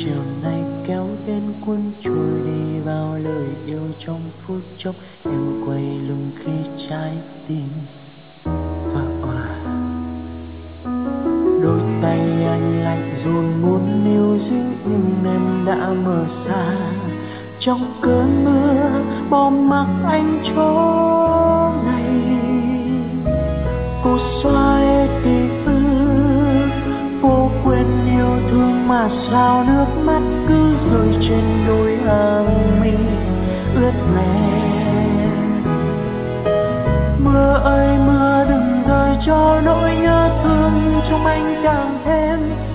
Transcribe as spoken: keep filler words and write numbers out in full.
chiều nay kéo đến cuốn trôi đi vào lời yêu trong phút chốc, em quay lưng khi trái tim vỡ òa. Đôi tay anh lạnh run muốn níu giữ nhưng em đã mờ xa. Trong cơn mưa bỏ mặc anh chỗ này, cô xoay ký ức vô quên yêu thương mà sao nước mắt cứ rơi trên đôi hàng mi ướt nhòe. Mưa ơi mưa đừng rơi cho nỗi nhớ thương trong anh càng thêm